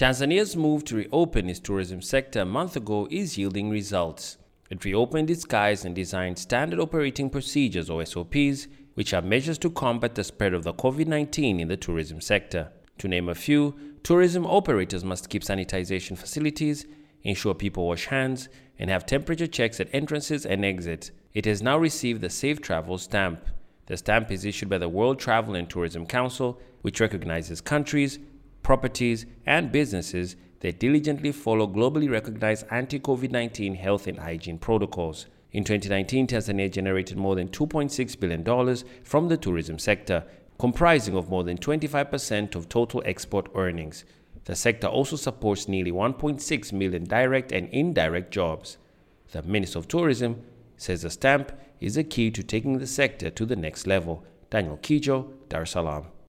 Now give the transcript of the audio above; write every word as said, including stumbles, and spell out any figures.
Tanzania's move to reopen its tourism sector a month ago is yielding results. It reopened its skies and designed standard operating procedures or S O Ps, which are measures to combat the spread of the COVID nineteen in the tourism sector. To name a few, tourism operators must keep sanitization facilities, ensure people wash hands, and have temperature checks at entrances and exits. It has now received the Safe Travel stamp. The stamp is issued by the World Travel and Tourism Council, which recognizes countries, properties, and businesses that diligently follow globally recognized anti-COVID nineteen health and hygiene protocols. In twenty nineteen, Tanzania generated more than two point six billion dollars from the tourism sector, comprising of more than twenty-five percent of total export earnings. The sector also supports nearly one point six million direct and indirect jobs. The Minister of Tourism says the stamp is the key to taking the sector to the next level. Daniel Kijo, Dar es Salaam.